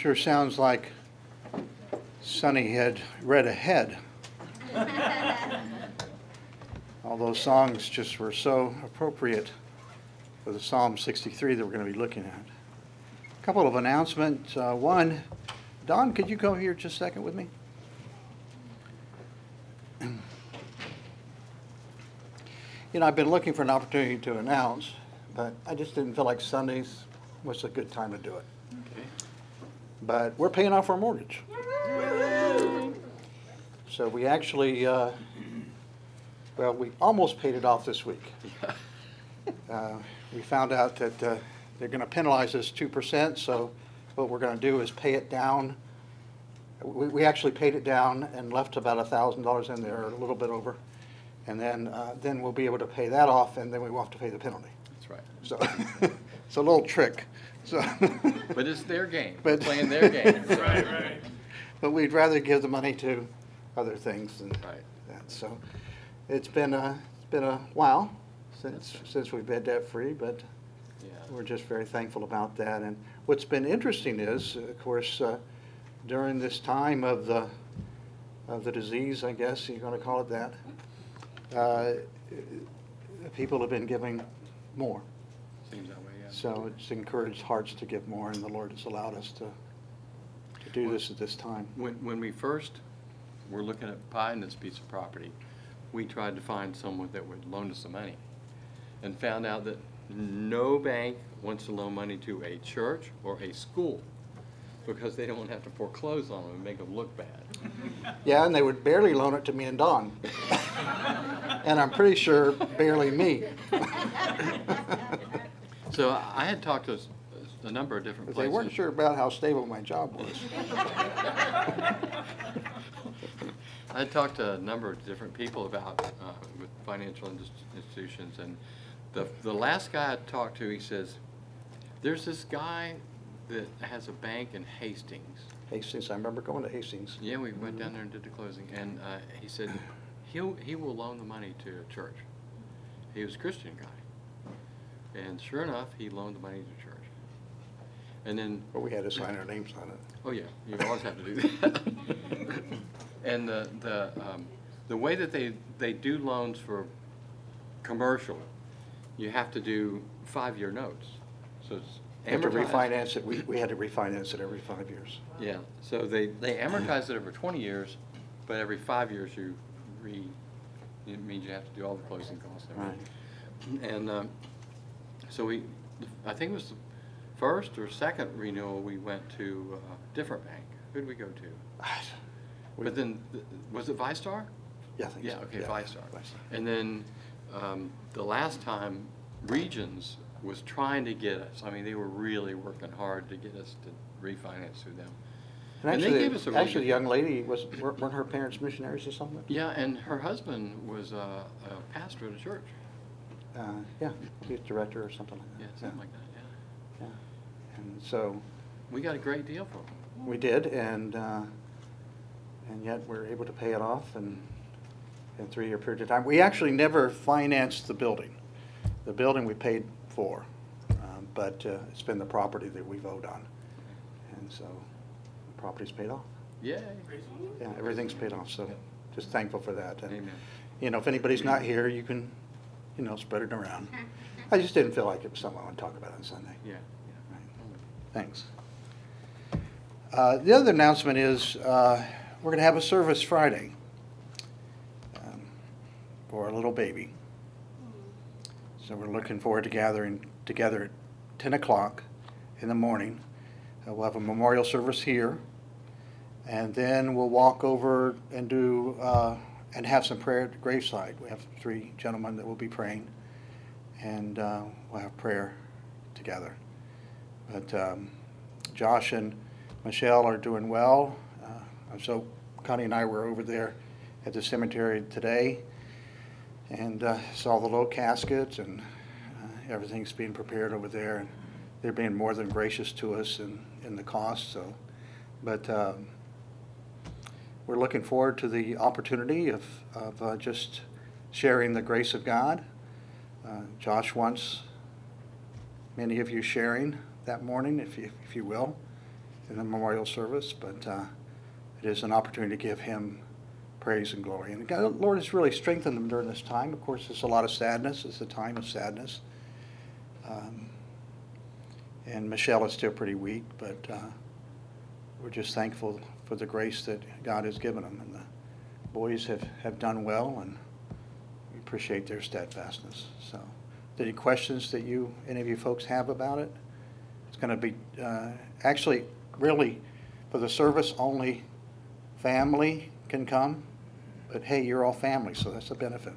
Sure sounds like Sonny had read ahead. All those songs just were so appropriate for the Psalm 63 that we're going to be looking at. A couple of announcements. One, Don, could you go here just a second with me? I've been looking for an opportunity to announce, but I just didn't feel like Sundays was a good time to do it. Okay. But we're paying off our mortgage. So we actually, we almost paid it off this week. We found out that they're going to penalize us 2%, so what we're going to do is pay it down. We actually paid it down and left about $1,000 in there, or a little bit over. And then we'll be able to pay that off, and then we won't have to pay the penalty. That's right. So it's a little trick. So, but it's their game. But, we're playing their game. So. Right. But we'd rather give the money to other things than right. that. So it's been a while since we've been debt free, but yeah. We're just very thankful about that. And what's been interesting is, of course, during this time of the disease, I guess you're going to call it that, people have been giving more. Seems that way, yeah. So it's encouraged hearts to give more, and the Lord has allowed us to do this at this time. When we first were looking at buying this piece of property, we tried to find someone that would loan us the money, and found out that no bank wants to loan money to a church or a school because they don't want to have to foreclose on them and make them look bad. Yeah, and they would barely loan it to me and Don. And I'm pretty sure barely me. So I had talked to a number of different But places. they weren't sure about how stable my job was. I had talked to a number of different people about with financial institutions, and the last guy I talked to, he says, there's this guy that has a bank in Hastings. Hastings, I remember going to Hastings. Yeah, we went down there and did the closing, and he said he will loan the money to a church. He was a Christian guy, and sure enough, he loaned the money to the church. And then, But we had to sign our names on it. oh yeah, you always have to do that. And the way that they do loans for commercial, you have to do 5-year notes. So it's We had to amortized. refinance it. We had to refinance it every 5 years. Yeah, so they amortize it over 20 years, but every 5 years it means you have to do all the closing costs and everything. And so I think it was the first or second renewal, we went to a different bank. Who did we go to? But then, was it ViStar? Yeah, I think Yeah, so. okay, ViStar. And then the last time, Regions was trying to get us. I mean, they were really working hard to get us to refinance through them. And And actually, they gave us a really the good- young lady, weren't her parents missionaries or something? Yeah, and her husband was a pastor at a church. Yeah, youth director or something like that. Yeah, something like that, yeah. Yeah. And so We got a great deal for them. we did, and yet we're able to pay it off in a 3-year period of time. We actually never financed the building. The building we paid for, but it's been the property that we've owed on. And so the property's paid off. Yay. Yeah, everything's paid off, so just thankful for that. And, Amen. if anybody's not here, you can, spread it around. I just didn't feel like it was something I want to talk about on Sunday. Yeah. Right. Thanks. The other announcement is we're going to have a service Friday for our little baby. So we're looking forward to gathering together at 10 o'clock in the morning. We'll have a memorial service here, and then we'll walk over and do and have some prayer at the graveside. We have 3 gentlemen that will be praying, and we'll have prayer together. But Josh and Michelle are doing well. So Connie and I were over there at the cemetery today, and saw the low caskets, and everything's being prepared over there, and they're being more than gracious to us in the cost. So, but we're looking forward to the opportunity of just sharing the grace of God. Josh wants many of you sharing that morning, if you will, in the memorial service, but it is an opportunity to give him praise and glory. And God, the Lord has really strengthened them during this time. Of course, there's a lot of sadness. It's a time of sadness. And Michelle is still pretty weak, but we're just thankful for the grace that God has given them. And the boys have done well, and we appreciate their steadfastness. So, any questions that any of you folks have about it? It's going to be actually really for the service only family can come, but hey, you're all family, so that's a benefit.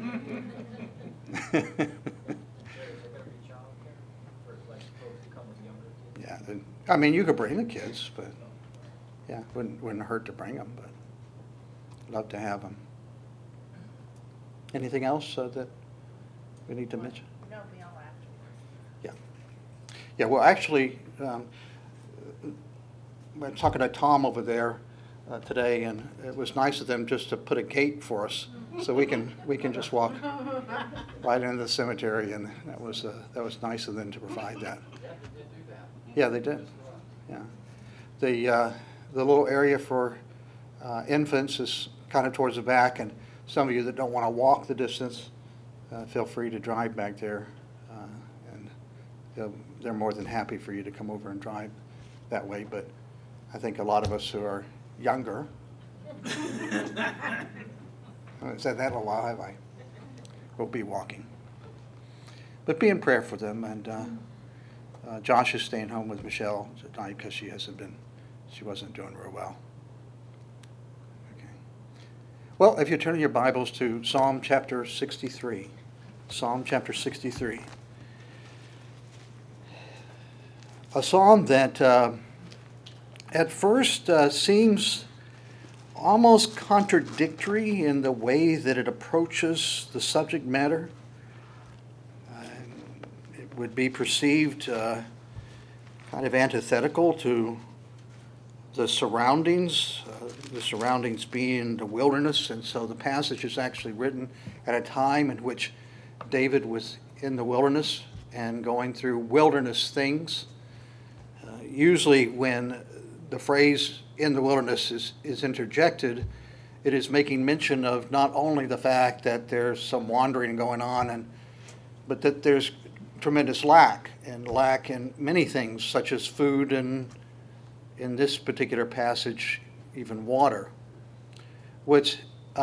Yeah, I mean, you could bring the kids, but yeah, wouldn't hurt to bring them, but love to have them. Anything else that we need to mention? No, we all afterwards. Yeah. Yeah, well, actually, I'm talking to Tom over there today, and it was nice of them just to put a gate for us so we can just walk right into the cemetery, and that was nice of them to provide that. Yeah, they did. Yeah, the little area for infants is kind of towards the back, and some of you that don't want to walk the distance, feel free to drive back there, and they're more than happy for you to come over and drive that way. But I think a lot of us who are younger, I haven't said that in a while, I will be walking. But be in prayer for them, and Josh is staying home with Michelle tonight because she wasn't doing real well. Okay. Well, if you turn your Bibles to Psalm chapter 63, Psalm chapter 63, a psalm that at first seems almost contradictory in the way that it approaches the subject matter. It would be perceived kind of antithetical to the surroundings being the wilderness. And so the passage is actually written at a time in which David was in the wilderness and going through wilderness things. Usually when the phrase in the wilderness is interjected, it is making mention of not only the fact that there's some wandering going on, but that there's tremendous lack in many things, such as food, and in this particular passage, even water. What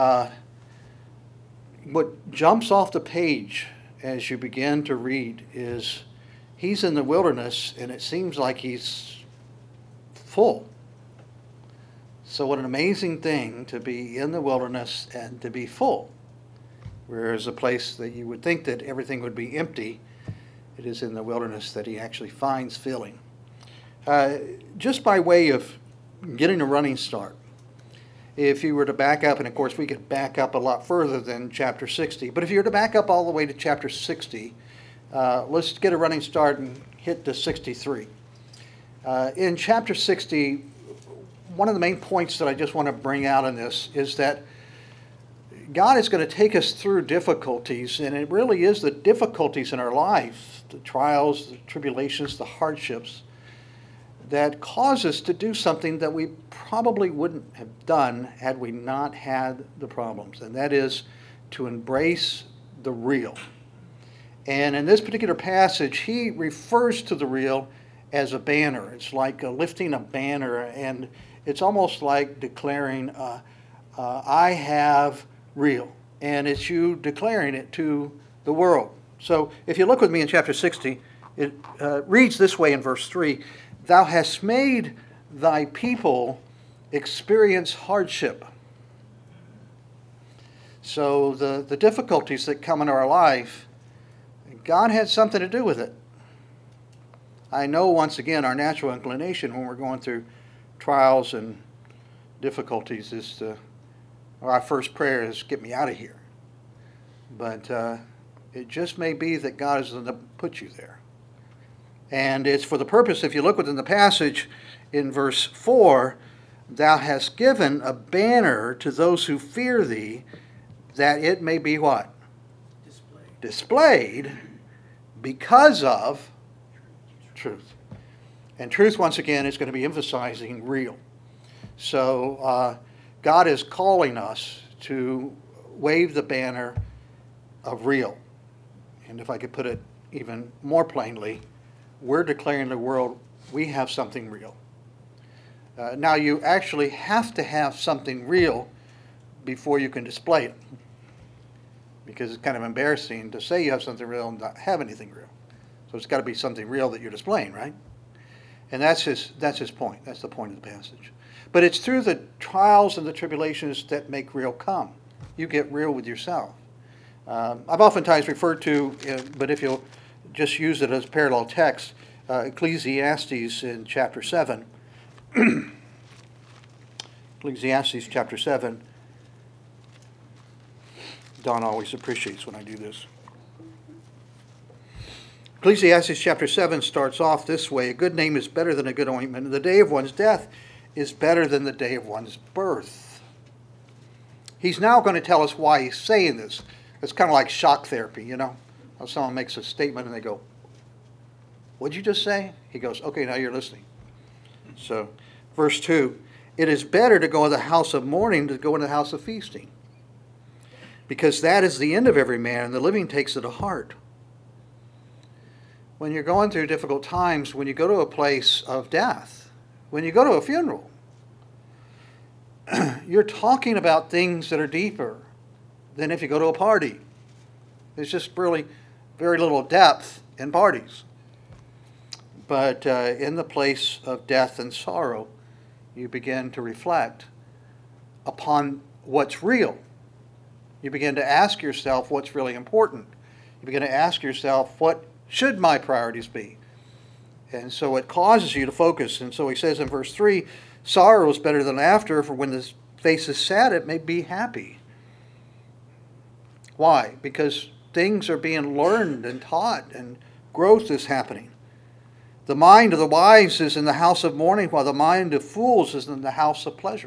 jumps off the page as you begin to read is he's in the wilderness, and it seems like he's full. So what an amazing thing to be in the wilderness and to be full. Whereas a place that you would think that everything would be empty, it is in the wilderness that he actually finds filling. Just by way of getting a running start, if you were to back up, and of course we could back up a lot further than chapter 60, but if you were to back up all the way to chapter 60, let's get a running start and hit to 63. In chapter 60, one of the main points that I just want to bring out in this is that God is going to take us through difficulties, and it really is the difficulties in our life, the trials, the tribulations, the hardships, that cause us to do something that we probably wouldn't have done had we not had the problems, and that is to embrace the real. And in this particular passage, he refers to the real as a banner. It's like lifting a banner, and it's almost like declaring, I have real. And it's you declaring it to the world. So if you look with me in chapter 60, it reads this way in verse 3, Thou hast made thy people experience hardship. So the difficulties that come in our life, God had something to do with it. I know, once again, our natural inclination when we're going through trials and difficulties is our first prayer is, get me out of here. But it just may be that God is going to put you there. And it's for the purpose, if you look within the passage in verse 4, Thou hast given a banner to those who fear thee, that it may be what? Displayed because of truth. And truth, once again, is going to be emphasizing real. So God is calling us to wave the banner of real. And if I could put it even more plainly, we're declaring to the world we have something real. Now, you actually have to have something real before you can display it. Because it's kind of embarrassing to say you have something real and not have anything real. So it's got to be something real that you're displaying, right? And that's his point. That's the point of the passage. But it's through the trials and the tribulations that make real come. You get real with yourself. I've oftentimes referred to, but if you'll just use it as parallel text, Ecclesiastes in chapter 7. Ecclesiastes chapter 7. Don always appreciates when I do this. Ecclesiastes chapter 7 starts off this way: a good name is better than a good ointment, and the day of one's death is better than the day of one's birth. He's now going to tell us why he's saying this. It's kind of like shock therapy, you know? How someone makes a statement and they go, "What'd you just say?" He goes, "Okay, now you're listening." So, verse 2, it is better to go in the house of mourning than to go in the house of feasting, because that is the end of every man, and the living takes it to heart. When you're going through difficult times, when you go to a place of death, when you go to a funeral, you're talking about things that are deeper than if you go to a party. There's just really very little depth in parties. But in the place of death and sorrow, you begin to reflect upon what's real. You begin to ask yourself what's really important. You begin to ask yourself, what should my priorities be? And so it causes you to focus. And so he says in verse 3, sorrow is better than laughter, for when the face is sad, it may be happy. Why? Because things are being learned and taught, and growth is happening. The mind of the wise is in the house of mourning, while the mind of fools is in the house of pleasure.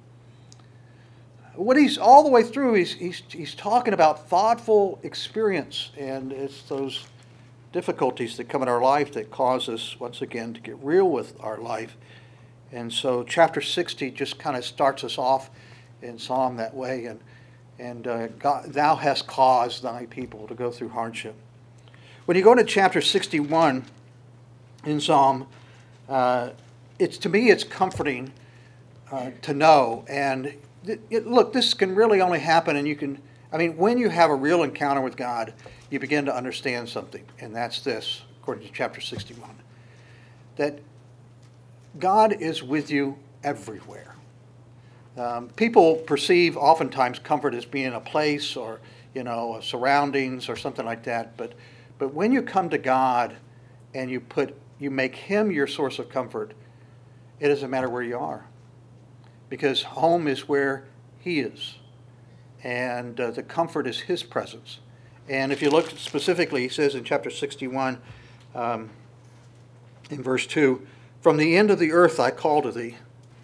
What he's all the way through, he's talking about thoughtful experience, and it's those difficulties that come in our life that cause us, once again, to get real with our life. And so chapter 60 just kind of starts us off in Psalm that way, and God, thou hast caused thy people to go through hardship. When you go to chapter 61 in Psalm, to me it's comforting to know. And look, this can really only happen, and when you have a real encounter with God, you begin to understand something, and that's this, according to chapter 61, that God is with you everywhere. People perceive oftentimes comfort as being a place or, surroundings or something like that, but when you come to God and you make Him your source of comfort, it doesn't matter where you are, because home is where He is, and the comfort is His presence. And if you look specifically, he says in chapter 61, in verse 2, from the end of the earth I call to thee.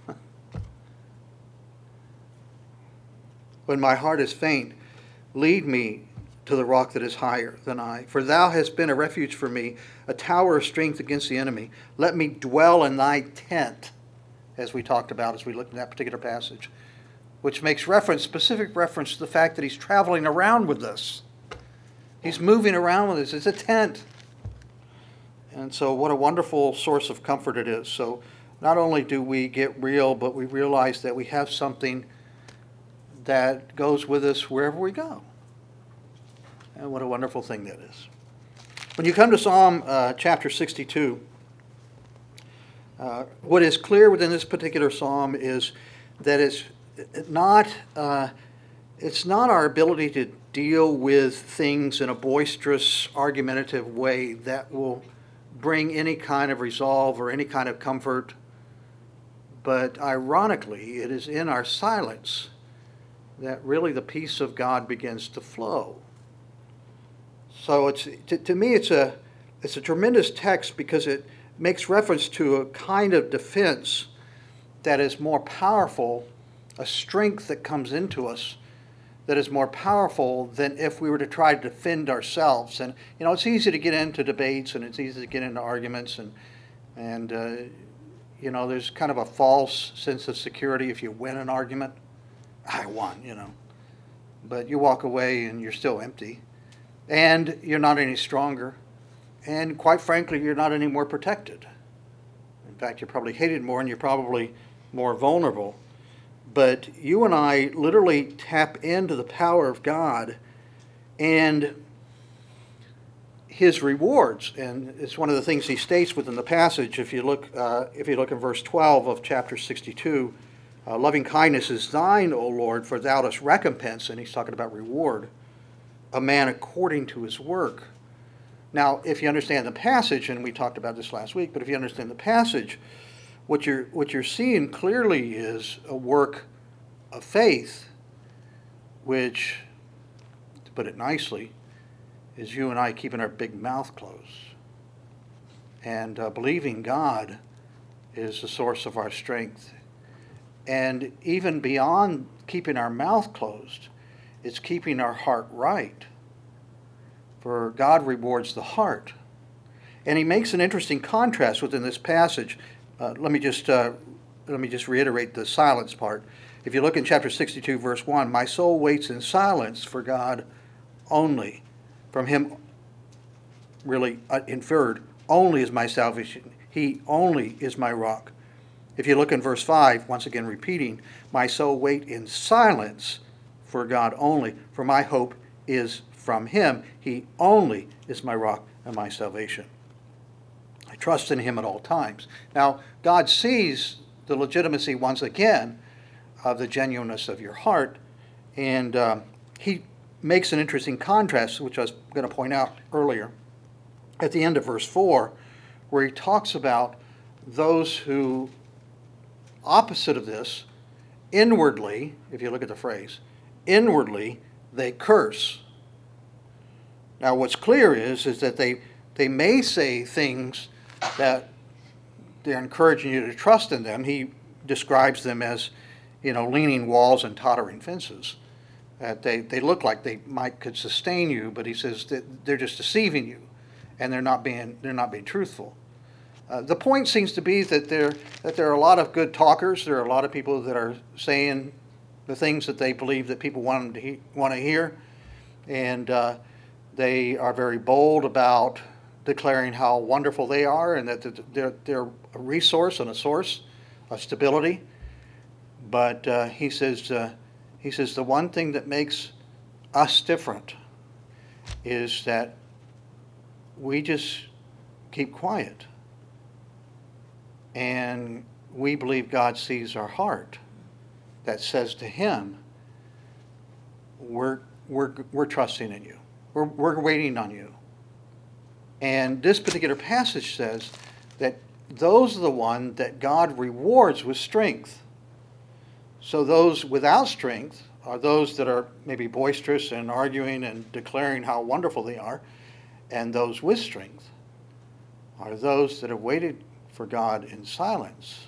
When my heart is faint, lead me to the rock that is higher than I. For thou hast been a refuge for me, a tower of strength against the enemy. Let me dwell in thy tent, as we talked about as we looked at that particular passage, which makes specific reference to the fact that he's traveling around with us. He's moving around with us. It's a tent. And so what a wonderful source of comfort it is. So not only do we get real, but we realize that we have something that goes with us wherever we go. And what a wonderful thing that is. When you come to Psalm chapter 62, what is clear within this particular psalm is that it's not our ability to deal with things in a boisterous, argumentative way that will bring any kind of resolve or any kind of comfort. But ironically, it is in our silence that really the peace of God begins to flow. So to me, it's a tremendous text because it makes reference to a kind of defense that is more powerful, a strength that comes into us that is more powerful than if we were to try to defend ourselves. And, it's easy to get into debates and it's easy to get into arguments, And, there's kind of a false sense of security if you win an argument. I won, But you walk away and you're still empty. And you're not any stronger. And quite frankly, you're not any more protected. In fact, you're probably hated more and you're probably more vulnerable. But you and I literally tap into the power of God and His rewards. And it's one of the things He states within the passage. If you look in verse 12 of chapter 62, loving kindness is thine, O Lord, for thou dost recompense, and He's talking about reward, a man according to his work. Now, if you understand the passage, and we talked about this last week, but if you understand the passage, what you're seeing clearly is a work of faith, which, to put it nicely, is you and I keeping our big mouth closed. And believing God is the source of our strength. And even beyond keeping our mouth closed, it's keeping our heart right. For God rewards the heart. And He makes an interesting contrast within this passage. Let me just reiterate the silence part. If you look in chapter 62, verse 1, my soul waits in silence for God only. From Him, really inferred, only is my salvation. He only is my rock. If you look in verse 5, once again repeating, my soul wait in silence for God only, for my hope is from Him. He only is my rock and my salvation. I trust in Him at all times. Now, God sees the legitimacy, once again, of the genuineness of your heart, and He makes an interesting contrast, which I was going to point out earlier, at the end of verse 4, where He talks about those who, opposite of this, inwardly, if you look at the phrase, inwardly they curse. Now what's clear is that they may say things that they're encouraging you to trust in them. He describes them as, leaning walls and tottering fences. That they look like they could sustain you, but he says that they're just deceiving you, and they're not being truthful. The point seems to be that there are a lot of good talkers. There are a lot of people that are saying the things that they believe that people want to hear, and they are very bold about declaring how wonderful they are and that they're a resource and a source of stability. But he says the one thing that makes us different is that we just keep quiet. And we believe God sees our heart that says to Him, we're trusting in you. We're waiting on you. And this particular passage says that those are the ones that God rewards with strength. So those without strength are those that are maybe boisterous and arguing and declaring how wonderful they are. And those with strength are those that have waited for God in silence.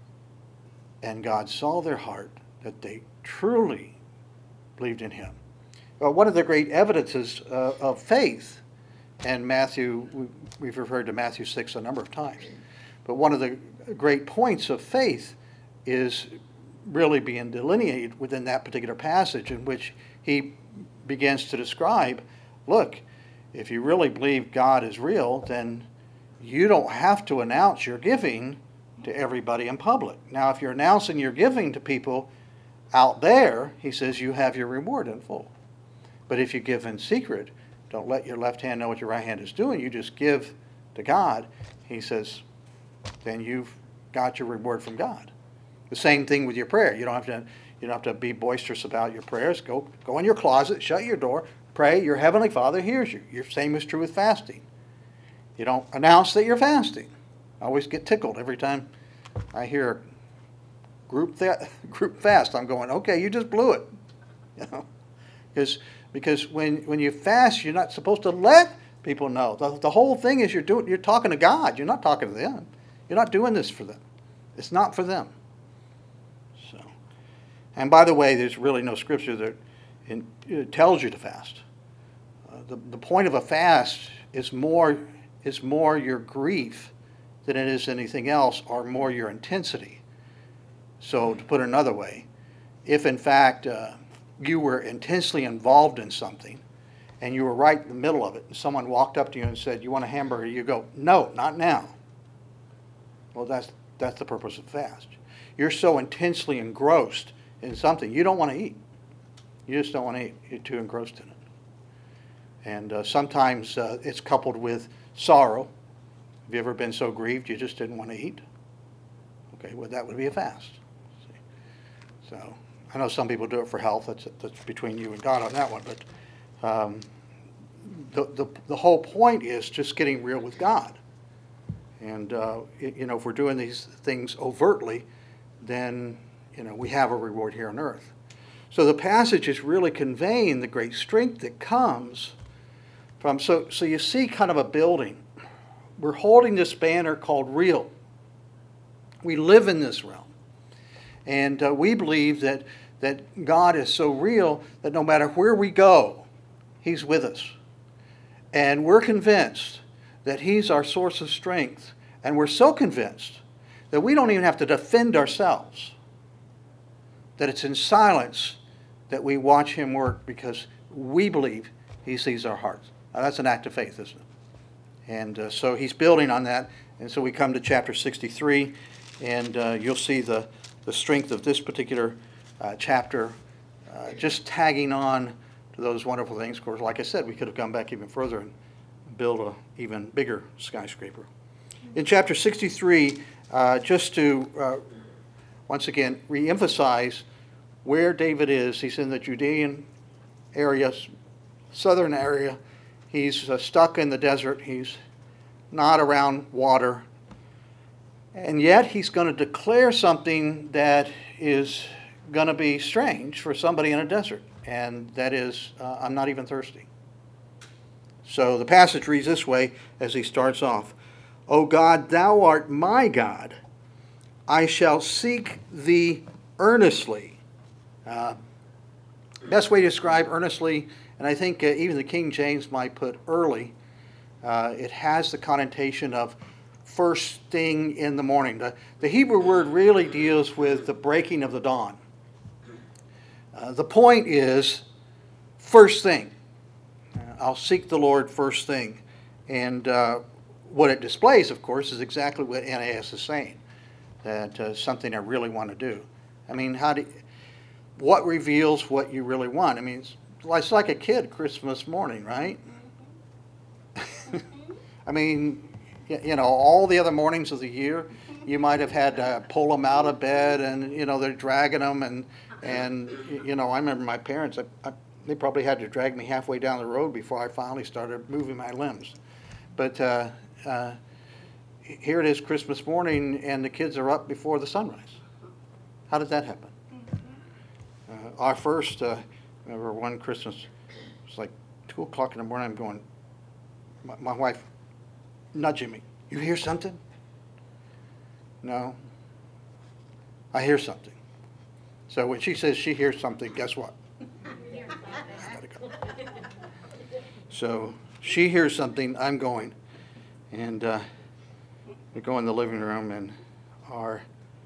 And God saw their heart, that they truly believed in Him. One of the great evidences of faith, and Matthew, we've referred to Matthew 6 a number of times, but one of the great points of faith is really being delineated within that particular passage, in which he begins to describe, look, if you really believe God is real, then you don't have to announce your giving to everybody in public. Now, if you're announcing your giving to people out there, he says you have your reward in full. But if you give in secret, don't let your left hand know what your right hand is doing. You just give to God. He says, then you've got your reward from God. The same thing with your prayer. You don't have to be boisterous about your prayers. Go in your closet, shut your door, pray. Your Heavenly Father hears you. Your same is true with fasting. You don't announce that you're fasting. I always get tickled every time I hear group fast. I'm going, okay, you just blew it. Because when you fast, you're not supposed to let people know. The whole thing is you're talking to God. You're not talking to them. You're not doing this for them. It's not for them. So, and by the way, there's really no scripture that tells you to fast. The point of a fast is more your grief than it is anything else, or more your intensity. So to put it another way, if in fact you were intensely involved in something and you were right in the middle of it and someone walked up to you and said, "You want a hamburger?" You go, "No, not now." Well, that's the purpose of fast. You're so intensely engrossed in something you don't want to eat. You just don't want to eat. You're too engrossed in it. And sometimes it's coupled with sorrow. Have you ever been so grieved you just didn't want to eat? Okay, well, that would be a fast. See? So I know some people do it for health. That's between you and God on that one. But the whole point is just getting real with God. And if we're doing these things overtly, then we have a reward here on earth. So the passage is really conveying the great strength that comes from. So you see kind of a building. We're holding this banner called real. We live in this realm. And we believe that God is so real that no matter where we go, He's with us. And we're convinced that He's our source of strength. And we're so convinced that we don't even have to defend ourselves. That it's in silence that we watch Him work because we believe He sees our hearts. Now, that's an act of faith, isn't it? And so He's building on that. And so we come to chapter 63, and you'll see the strength of this particular chapter just tagging on to those wonderful things. Of course, like I said, we could have gone back even further and built an even bigger skyscraper. In chapter 63, just to once again reemphasize where David is, he's in the Judean area, southern area. He's stuck in the desert. He's not around water. And yet he's going to declare something that is going to be strange for somebody in a desert. And that is, I'm not even thirsty. So the passage reads this way as he starts off. O God, thou art my God. I shall seek thee earnestly. Best way to describe earnestly, and I think even the King James might put early, it has the connotation of first thing in the morning. The Hebrew word really deals with the breaking of the dawn. The point is first thing. I'll seek the Lord first thing. And what it displays, of course, is exactly what NAS is saying, that something I really want to do. I mean, what reveals what you really want? I mean, it's like a kid Christmas morning, right? I mean, all the other mornings of the year, you might have had to pull them out of bed, and they're dragging them, and I remember my parents. They probably had to drag me halfway down the road before I finally started moving my limbs. But here it is Christmas morning, and the kids are up before the sunrise. How did that happen? Our first, remember one Christmas, it was like 2 o'clock in the morning. I'm going, my wife nudging me. You hear something? No. I hear something. So when she says she hears something, guess what? I gotta go. So she hears something, I'm going. And we go in the living room, and our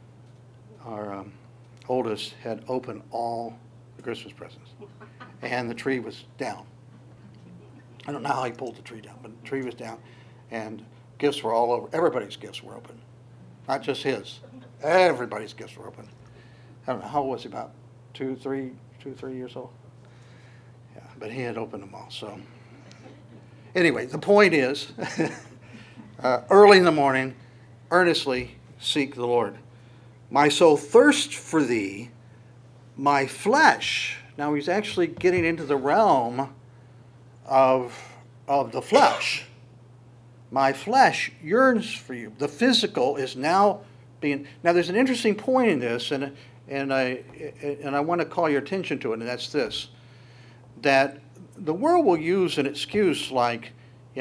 oldest had opened all the Christmas presents. And the tree was down. I don't know how he pulled the tree down, but the tree was down. And gifts were all over. Everybody's gifts were open. Not just his. Everybody's gifts were open. I don't know, how old was he, about 2, 3 years old? Yeah, but he had opened them all. So anyway, the point is, early in the morning, earnestly seek the Lord. My soul thirsts for thee, my flesh. Now he's actually getting into the realm of the flesh. My flesh yearns for you. The physical is now being. Now there's an interesting point in this, and I want to call your attention to it, and that's this: that the world will use an excuse like,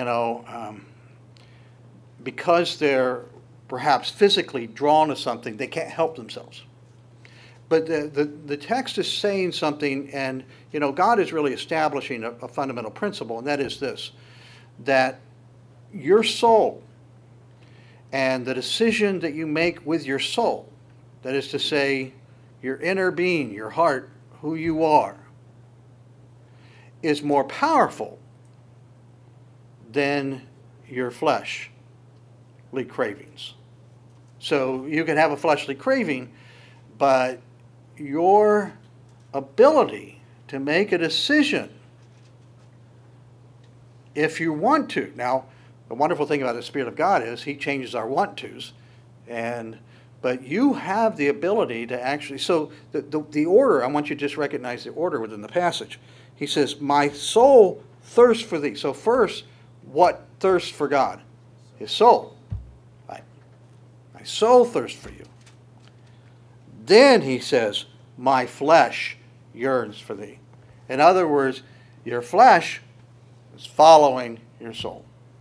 because they're perhaps physically drawn to something, they can't help themselves. But the text is saying something, and God is really establishing a fundamental principle, and that is this: that your soul And the decision that you make with your soul, that is to say, your inner being, your heart, who you are, is more powerful than your fleshly cravings. So you can have a fleshly craving, but your ability to make a decision if you want to. Now, the wonderful thing about the Spirit of God is He changes our want tos, but you have the ability to actually. So the order, I want you to just recognize the order within the passage. He says, "My soul thirsts for thee." So first, what thirsts for God? His soul. Right? My soul thirsts for you. Then he says, "My flesh yearns for thee." In other words, your flesh is following your soul.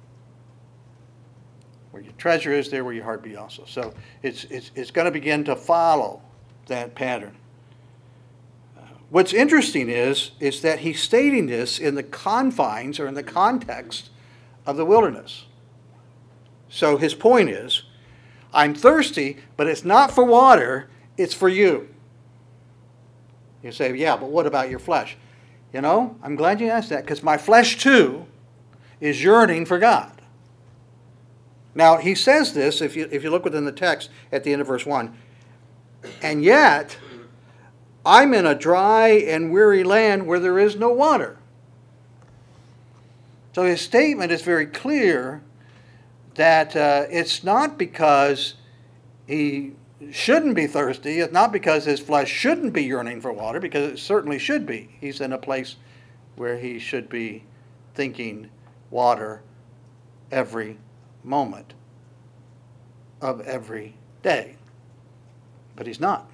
Where your treasure is, there will your heart be also. So it's going to begin to follow that pattern. What's interesting is that he's stating this in the confines or in the context of the wilderness. So his point is, I'm thirsty, but it's not for water, it's for you. You say, yeah, but what about your flesh? You know, I'm glad you asked that, because my flesh too is yearning for God. Now, he says this, if you look within the text at the end of verse 1, and yet I'm in a dry and weary land where there is no water. So his statement is very clear that it's not because he shouldn't be thirsty. It's not because his flesh shouldn't be yearning for water, because it certainly should be. He's in a place where he should be thinking water every moment of every day. But he's not.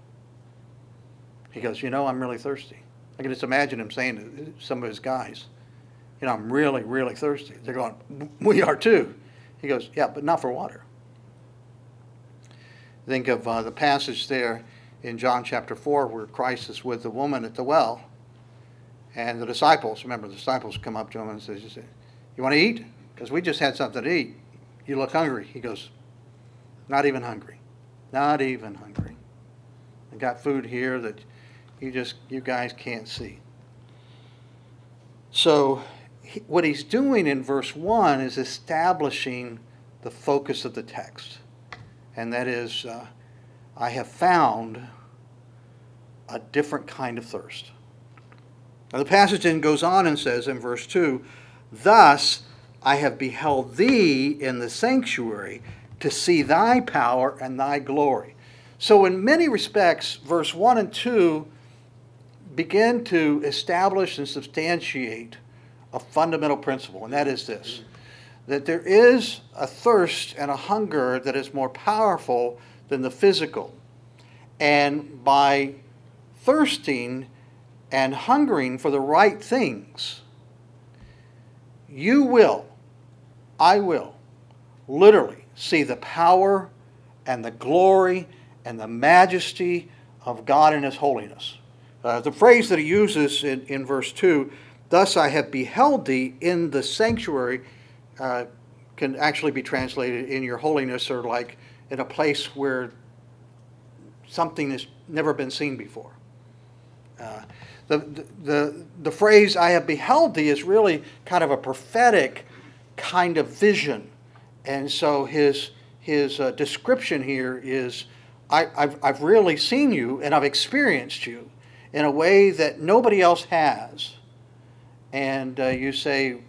He goes, I'm really thirsty. I can just imagine him saying to some of his guys, I'm really, really thirsty. They're going, we are too. He goes, yeah, but not for water. Think of the passage there in John chapter 4 where Christ is with the woman at the well. And the disciples come up to him and says, you want to eat? Because we just had something to eat. You look hungry. He goes, not even hungry. Not even hungry. I got food here that you guys can't see. So what he's doing in verse 1 is establishing the focus of the text. And that is, I have found a different kind of thirst. Now the passage then goes on and says in verse 2, thus I have beheld thee in the sanctuary to see thy power and thy glory. So in many respects, verse 1 and 2 begin to establish and substantiate a fundamental principle, and that is this, that there is a thirst and a hunger that is more powerful than the physical. And by thirsting and hungering for the right things, I will, literally see the power and the glory and the majesty of God in His holiness. The phrase that he uses in verse 2, thus I have beheld thee in the sanctuary, can actually be translated in your holiness, or like in a place where something has never been seen before. The phrase I have beheld thee is really kind of a prophetic kind of vision. And so his description here is, I've really seen you and I've experienced you in a way that nobody else has. And you say,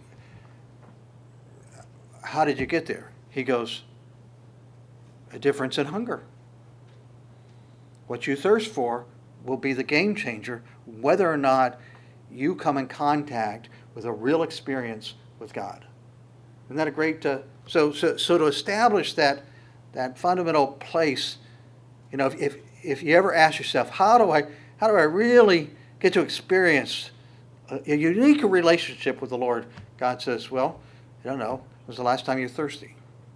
how did you get there? He goes, a difference in hunger. What you thirst for will be the game changer, whether or not you come in contact with a real experience with God. Isn't that a great... So to establish that fundamental place, if you ever ask yourself, how do I really get to experience a unique relationship with the Lord? God says, well, I don't know. When was the last time you were thirsty?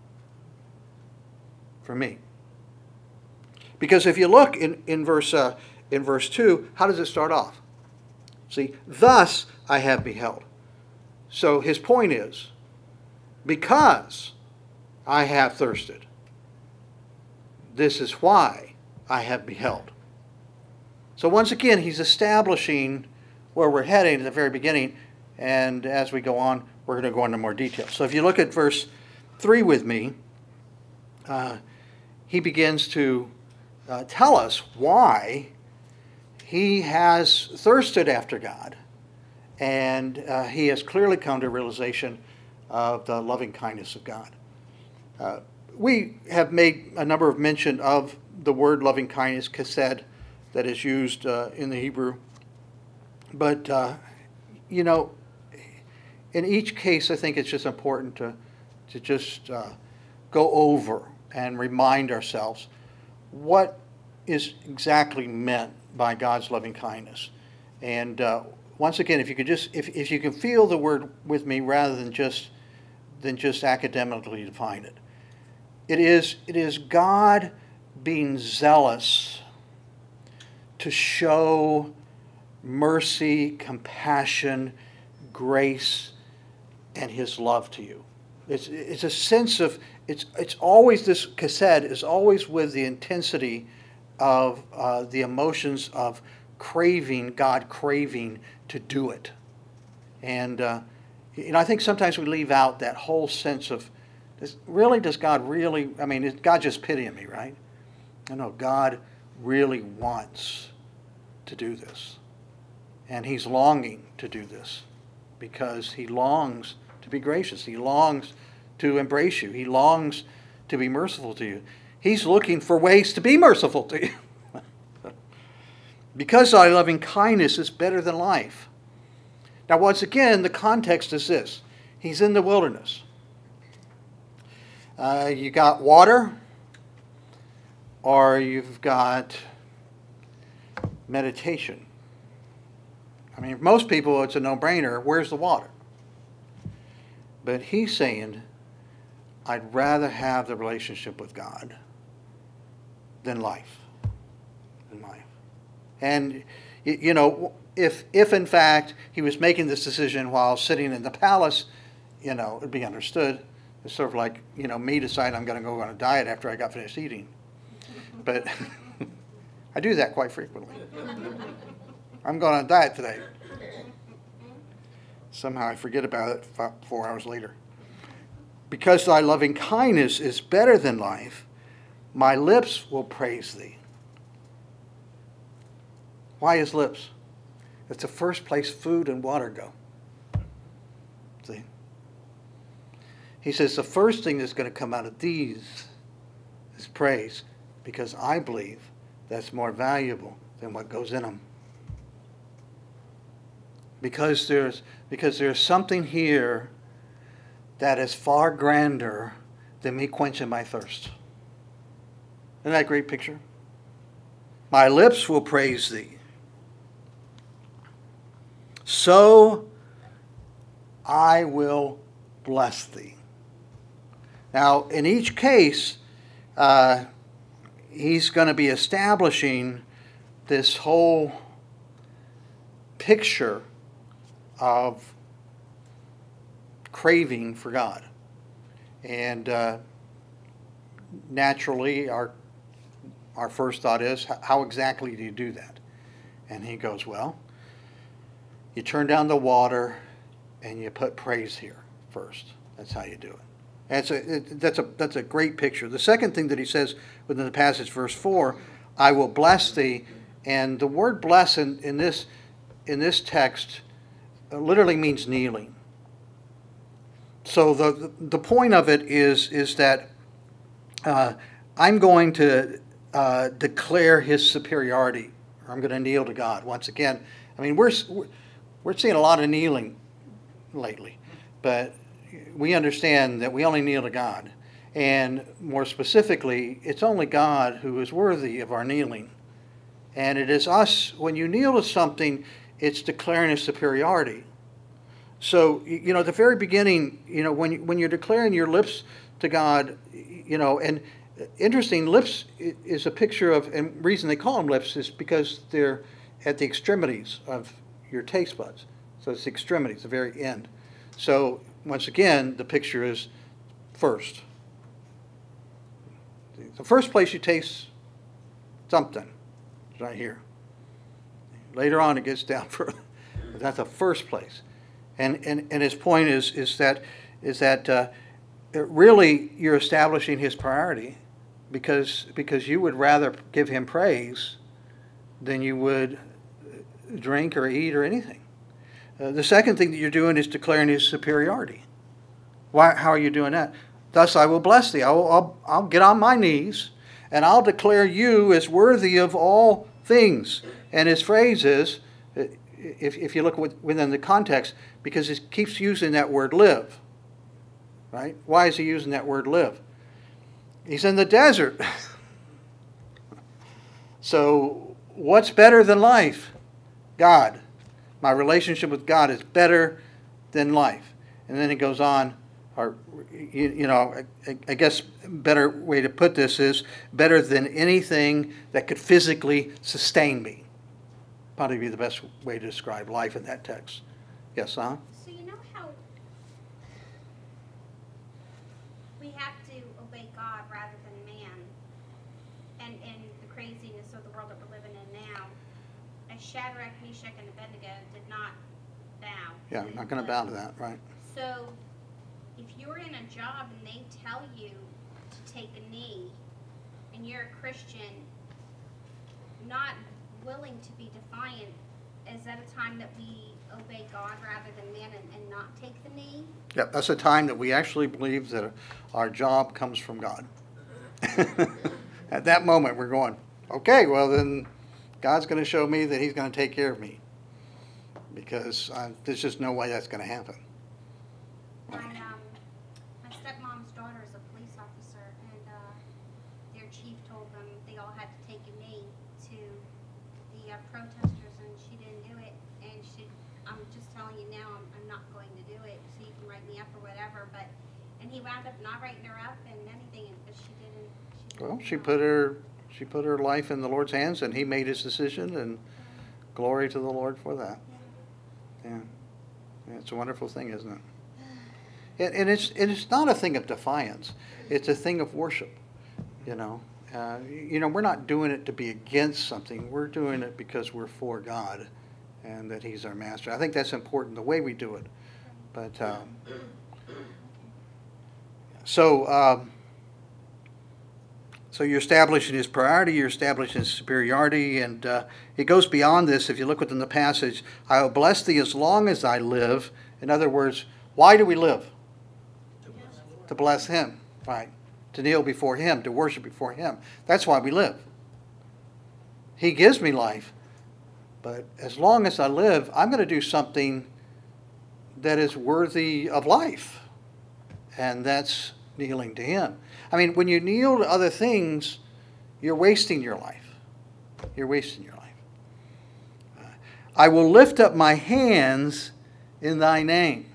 For me. Because if you look in verse 2, how does it start off? See, thus I have beheld. So his point is, because I have thirsted. This is why I have beheld. So once again, he's establishing where we're heading at the very beginning, and as we go on, we're going to go into more detail. So if you look at verse 3 with me, he begins to tell us why he has thirsted after God, and he has clearly come to a realization of the loving kindness of God. We have made a number of mention of the word loving kindness, chesed, that is used in the Hebrew. But, in each case, I think it's just important to just go over and remind ourselves what is exactly meant by God's loving kindness. And once again, if you could just, if you can feel the word with me rather than just academically define it. It is God being zealous to show mercy, compassion, grace, and his love to you. It's a sense of, it's always, this chesed is always with the intensity of the emotions of craving, God craving to do it. And I think sometimes we leave out that whole sense of, does God really, is God just pitying me, right? No, God really wants to do this. And he's longing to do this because he longs to be gracious. He longs to embrace you. He longs to be merciful to you. He's looking for ways to be merciful to you. Because thy loving kindness is better than life. Now, once again, the context is this. He's in the wilderness. You got water, or you've got meditation. For most people, it's a no-brainer. Where's the water? But he's saying, I'd rather have the relationship with God than life. And, if in fact he was making this decision while sitting in the palace, it'd be understood. It's sort of like, me deciding I'm going to go on a diet after I got finished eating. But I do that quite frequently. I'm going on a diet today. Somehow I forget about it 4 hours later. Because thy loving kindness is better than life, my lips will praise thee. Why his lips? It's the first place food and water go. See? He says the first thing that's going to come out of these is praise, because I believe that's more valuable than what goes in them. Because there's something here that is far grander than me quenching my thirst. Isn't that a great picture? My lips will praise thee. So I will bless thee. Now, in each case, he's going to be establishing this whole picture of craving for God. And naturally, our first thought is, how exactly do you do that? And he goes, well, you turn down the water and you put praise here first. That's how you do it. And that's a great picture. The second thing that he says within the passage, verse 4, I will bless thee. And the word bless in this text literally means kneeling. So the point of it is that I'm going to declare his superiority. Or I'm going to kneel to God. Once again, we're seeing a lot of kneeling lately, but we understand that we only kneel to God. And more specifically, it's only God who is worthy of our kneeling. And it is us, when you kneel to something, it's declaring a superiority. So, at the very beginning, when you're declaring your lips to God, and interesting, lips is a picture of, and the reason they call them lips is because they're at the extremities of your taste buds. So it's the extremities, the very end. So once again, the picture is first. The first place you taste something is right here. Later on, it gets down further. But that's the first place. And his point is that really you're establishing his priority because you would rather give him praise than you would drink or eat or anything. The second thing that you're doing is declaring his superiority. How are you doing that? Thus I will bless thee. I'll get on my knees and I'll declare you as worthy of all things. And his phrase is, if you look within the context, because he keeps using that word live. Right? Why is he using that word live? He's in the desert. So what's better than life? God. My relationship with God is better than life. And then it goes on, or I guess a better way to put this is better than anything that could physically sustain me. Probably be the best way to describe life in that text. Yes, So you know how we have to obey God rather than man, and the craziness of the world that we're living in now, as Shadrach, Meshach, and Abednego did not bow. Yeah, I'm not going to bow to that, right? So if you're in a job and they tell you to take a knee, and you're a Christian, not willing to be defiant, is that a time that we obey God rather than man and not take the knee? Yep, that's a time that we actually believe that our job comes from God. At that moment, we're going, okay, well then God's going to show me that he's going to take care of me. Because there's just no way that's going to happen. My stepmom's daughter is a police officer, and their chief told them they all had to take a knee to the protesters, and she didn't do it. And I'm just telling you now, I'm not going to do it, so you can write me up or whatever. And he wound up not writing her up and anything, but she didn't. Well, she put her life in the Lord's hands, and he made his decision, and glory to the Lord for that. Yeah, it's a wonderful thing, isn't it? And it's not a thing of defiance. It's a thing of worship. We're not doing it to be against something. We're doing it because we're for God, and that he's our master. I think that's important, the way we do it. But so you're establishing his priority, you're establishing his superiority, and it goes beyond this. If you look within the passage, I will bless thee as long as I live. In other words, why do we live? To bless him, right? To kneel before him, to worship before him. That's why we live. He gives me life, but as long as I live, I'm going to do something that is worthy of life, and that's kneeling to him. I mean, when you kneel to other things, you're wasting your life. You're wasting your life. I will lift up my hands in thy name.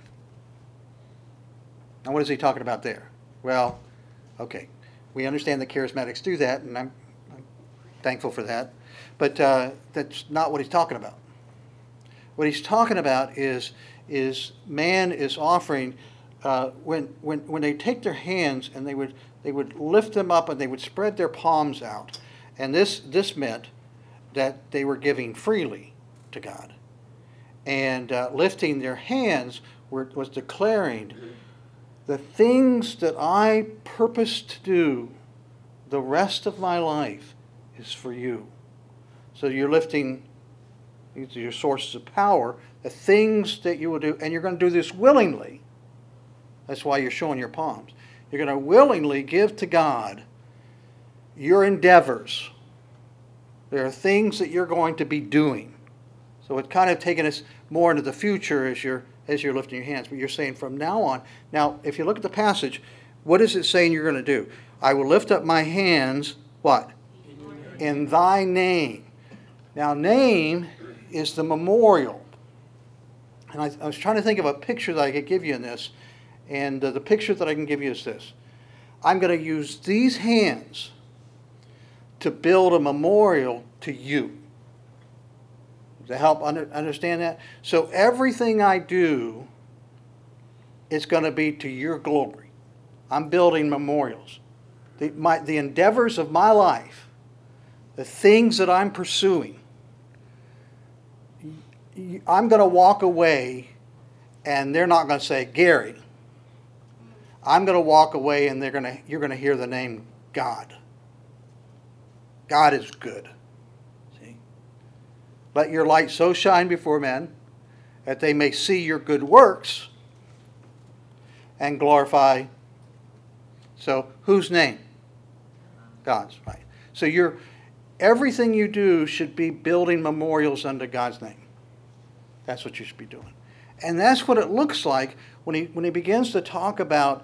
Now, what is he talking about there? Well, okay, we understand that charismatics do that, and I'm thankful for that. But that's not what he's talking about. What he's talking about is man is offering when they take their hands and they would lift them up and they would spread their palms out, and this meant that they were giving freely to God, and lifting their hands was declaring the things that I purpose to do the rest of my life is for you. So you're lifting, these are your sources of power, the things that you will do, and you're going to do this willingly. That's why you're showing your palms. You're going to willingly give to God your endeavors. There are things that you're going to be doing. So it's kind of taking us more into the future as you're lifting your hands. But you're saying from now on. Now, if you look at the passage, what is it saying you're going to do? I will lift up my hands, what? In thy name. Now, name is the memorial. And I was trying to think of a picture that I could give you in this. And the picture that I can give you is this. I'm going to use these hands to build a memorial to you. To help understand that? So everything I do is going to be to your glory. I'm building memorials the endeavors of my life, the things that I'm pursuing, I'm going to walk away and they're not going to say, Gary. I'm going to walk away and you're going to hear the name God. God is good. See? Let your light so shine before men that they may see your good works and glorify. So, whose name? God's, right. So everything you do should be building memorials unto God's name. That's what you should be doing. And that's what it looks like when he begins to talk about,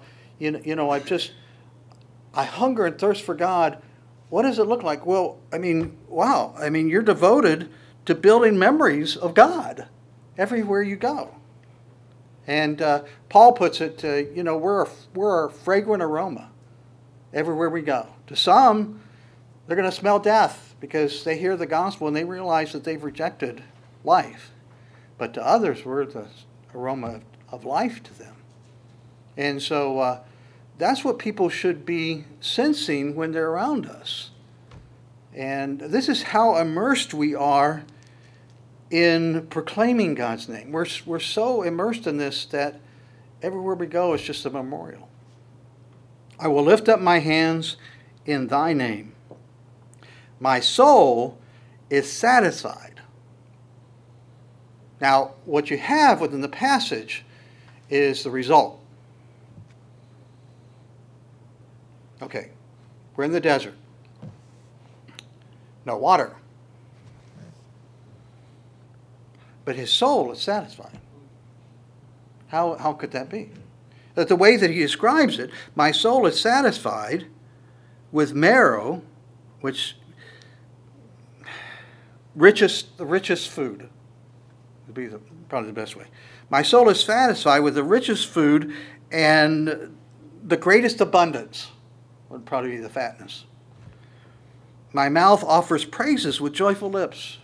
I hunger and thirst for God. What does it look like? Well, wow. You're devoted to building memories of God everywhere you go. And Paul puts it, we're a fragrant aroma everywhere we go. To some, they're going to smell death because they hear the gospel and they realize that they've rejected life. But to others, we're the aroma of life to them. And so that's what people should be sensing when they're around us. And this is how immersed we are in proclaiming God's name. We're so immersed in this that everywhere we go is just a memorial. I will lift up my hands in thy name. My soul is satisfied. Now, what you have within the passage is the result. Okay, we're in the desert. No water. But his soul is satisfied. How could that be? That the way that he describes it, my soul is satisfied with marrow, which the richest food would be probably the best way. My soul is satisfied with the richest food, and the greatest abundance would probably be the fatness. My mouth offers praises with joyful lips.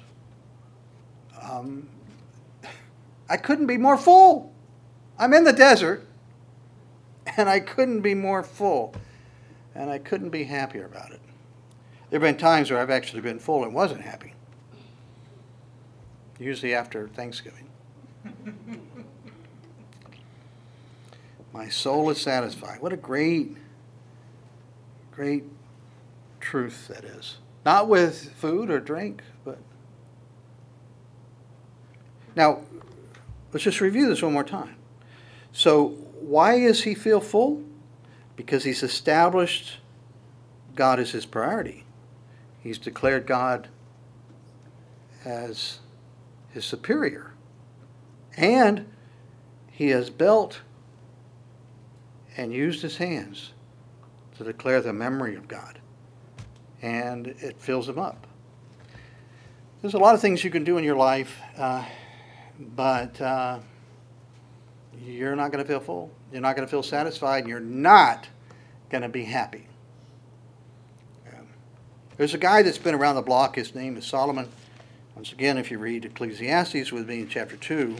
I couldn't be more full. I'm in the desert, and I couldn't be more full, and I couldn't be happier about it. There have been times where I've actually been full and wasn't happy. Usually after Thanksgiving. My soul is satisfied. What a great truth that is. Not with food or drink, but... Now, let's just review this one more time. So, why does he feel full? Because he's established God as his priority. He's declared God as his superior. And he has built and used his hands to declare the memory of God. And it fills him up. There's a lot of things you can do in your life, but you're not going to feel full. You're not going to feel satisfied, and you're not going to be happy. There's a guy that's been around the block. His name is Solomon. Once again, if you read Ecclesiastes with me in chapter 2,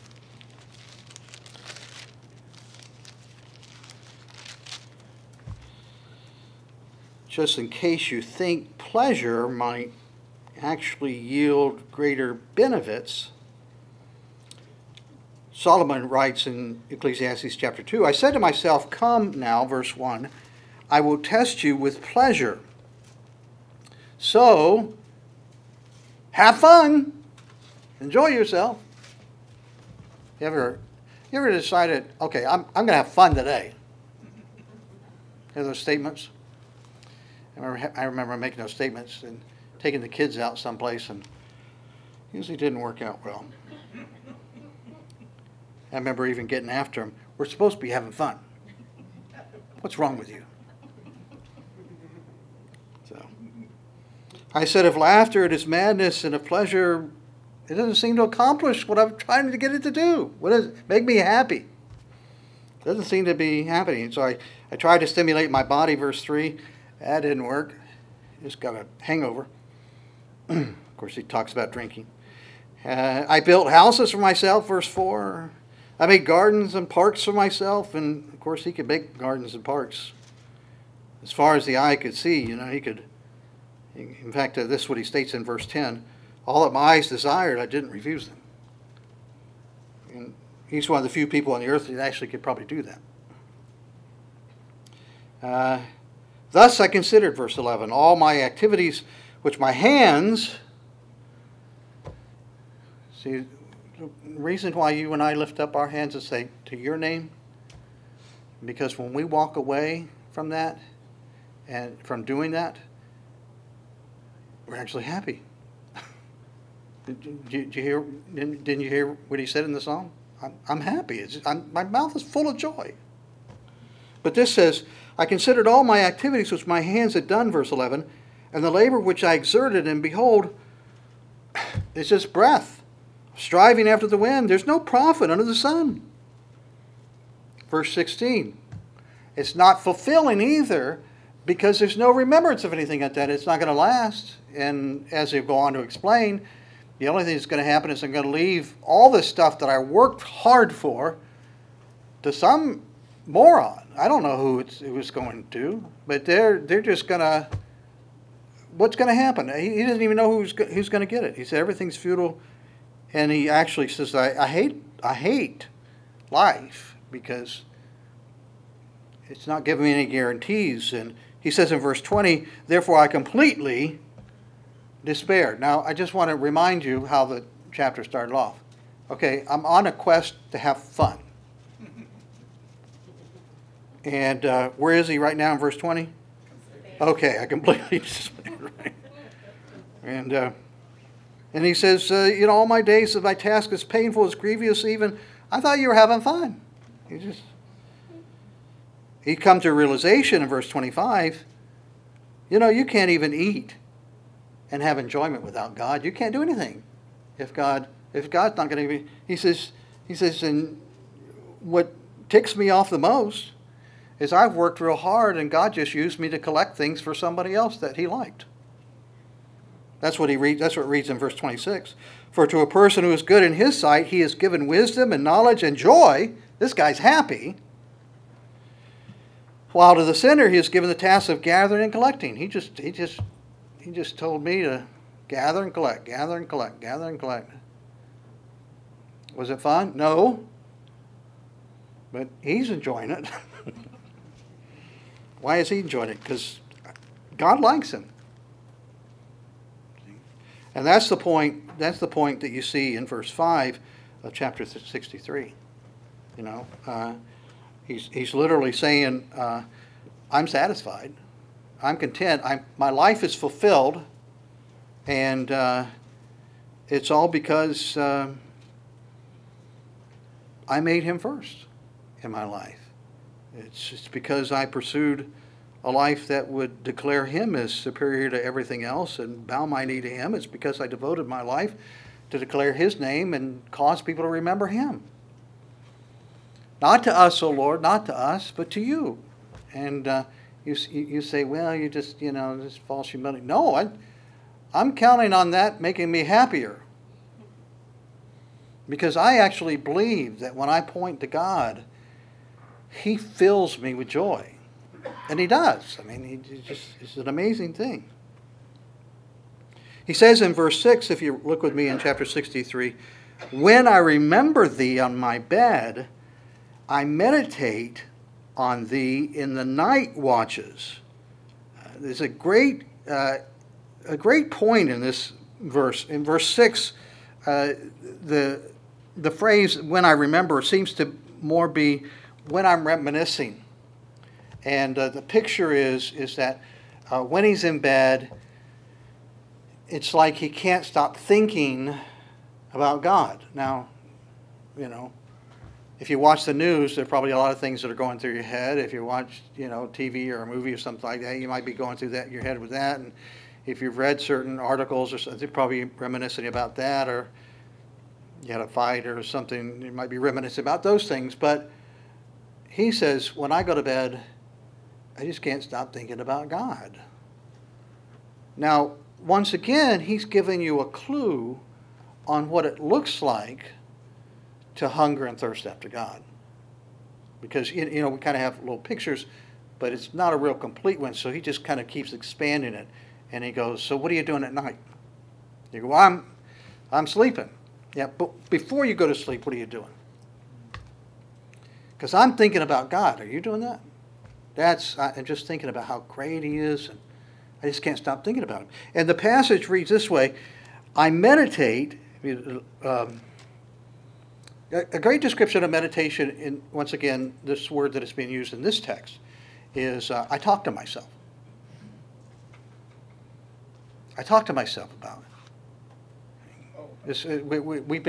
just in case you think pleasure might actually yield greater benefits, Solomon writes in Ecclesiastes chapter 2, I said to myself, come now, verse 1, I will test you with pleasure. So, have fun. Enjoy yourself. You ever decided, okay, I'm going to have fun today? Hear those statements? I remember making those statements and taking the kids out someplace, and usually didn't work out well. I remember even getting after them. We're supposed to be having fun. What's wrong with you? So, I said, if laughter it is madness, and if pleasure, it doesn't seem to accomplish what I'm trying to get it to do. What is it? Make me happy. It doesn't seem to be happening. So I tried to stimulate my body, verse 3. That didn't work. Just got a hangover. Of course, he talks about drinking. I built houses for myself, verse 4. I made gardens and parks for myself. And, of course, he could make gardens and parks. as far as the eye could see, he could, in fact, this is what he states in verse 10, all that my eyes desired, I didn't refuse them. And he's one of the few people on the earth that actually could probably do that. Thus I considered, verse 11, all my activities which my hands, see, the reason why you and I lift up our hands and say, to your name, because when we walk away from that, and from doing that, we're actually happy. Didn't you hear what he said in the song? I'm happy. My mouth is full of joy. But this says, I considered all my activities which my hands had done, verse 11, and the labor which I exerted, and behold, it's just breath, striving after the wind. There's no profit under the sun. Verse 16, it's not fulfilling either, because there's no remembrance of anything like that. It's not going to last. And as they go on to explain, the only thing that's going to happen is I'm going to leave all this stuff that I worked hard for to some moron. I don't know who it was going to, but they're just going to, what's going to happen? He doesn't even know who's going to get it. He said everything's futile, and he actually says, I hate life because it's not giving me any guarantees. And he says in verse 20, therefore I completely despaired. Now, I just want to remind you how the chapter started off. Okay, I'm on a quest to have fun. And where is he right now in verse 20? Okay, I completely despaired. Right? And he says, all my days of my task is painful, is grievous even. I thought you were having fun. He come to a realization in verse 25, you can't even eat and have enjoyment without God. You can't do anything if God's not going to be. He says, and what ticks me off the most is I've worked real hard and God just used me to collect things for somebody else that he liked. That's what it reads in verse 26. For to a person who is good in his sight, he has given wisdom and knowledge and joy. This guy's happy. While to the sinner, he has given the task of gathering and collecting. He just told me to gather and collect, gather and collect, gather and collect. Was it fun? No. But he's enjoying it. Why is he enjoying it? Because God likes him. And that's the point that you see in verse 5 of chapter 63. He's literally saying, I'm satisfied. I'm content. My life is fulfilled. And it's all because I made him first in my life. It's because I pursued a life that would declare him as superior to everything else and bow my knee to him. It's because I devoted my life to declare his name and cause people to remember him. Not to us, O Lord, not to us, but to you. And you say, well, you just, this false humility. No, I'm counting on that making me happier. Because I actually believe that when I point to God, he fills me with joy. And he does. I mean, it's an amazing thing. He says in verse 6, if you look with me in chapter 63, when I remember thee on my bed, I meditate on thee in the night watches. There's a great point in this verse. In verse 6, the phrase "when I remember" seems to more be when I'm reminiscing. And the picture is that when he's in bed, it's like he can't stop thinking about God. Now, if you watch the news, there are probably a lot of things that are going through your head. If you watch, TV or a movie or something like that, you might be going through your head with that. And if you've read certain articles or something, you're probably reminiscing about that. Or you had a fight or something, you might be reminiscing about those things. But he says, when I go to bed, I just can't stop thinking about God. Now, once again, he's giving you a clue on what it looks like to hunger and thirst after God. Because, we kind of have little pictures. but it's not a real complete one, so he just kind of keeps expanding it. And he goes, so what are you doing at night? You go, well, I'm sleeping. Yeah, but before you go to sleep, what are you doing? Because I'm thinking about God. Are you doing that? I'm just thinking about how great he is, and I just can't stop thinking about him. And the passage reads this way, I meditate, a great description of meditation, in once again, this word that is being used in this text, is I talk to myself. I talk to myself about it. We've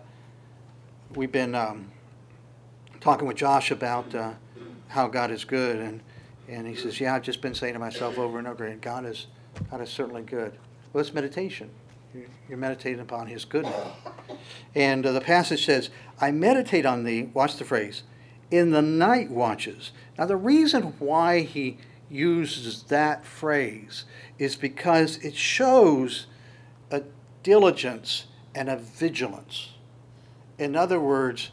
been talking with Josh about how God is good, and he says, yeah, I've just been saying to myself over and over again, God is certainly good. Well, it's meditation. You're meditating upon his goodness. And the passage says, I meditate on thee, watch the phrase, in the night watches. Now the reason why he uses that phrase is because it shows a diligence and a vigilance. In other words,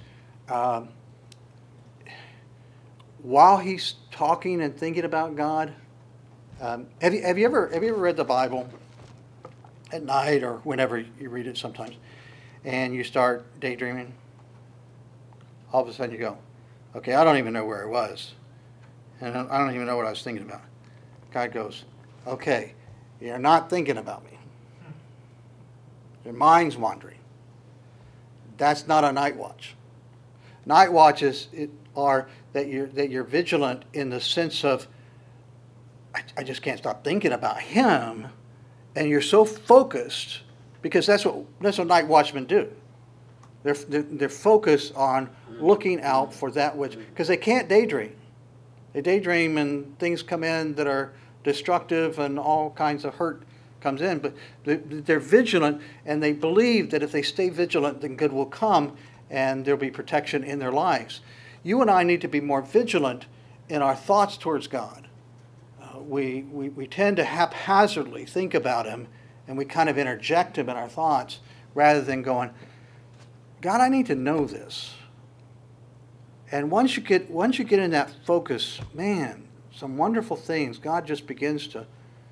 while he's talking and thinking about God, have you ever read the Bible at night or whenever you read it sometimes, and you start daydreaming? All of a sudden you go, okay, I don't even know where I was, and I don't even know what I was thinking about. God goes, okay, you're not thinking about me. Your mind's wandering. That's not a night watch. Night watches are that you're vigilant in the sense of, I just can't stop thinking about him, and you're so focused, because that's what night watchmen do. They're focused on looking out for that which, because they can't daydream. They daydream and things come in that are destructive and all kinds of hurt comes in, but they're vigilant, and they believe that if they stay vigilant, then good will come and there'll be protection in their lives. You and I need to be more vigilant in our thoughts towards God. We tend to haphazardly think about him, and we kind of interject him in our thoughts rather than going, God, I need to know this. And once you get in that focus, man, some wonderful things. God just begins to,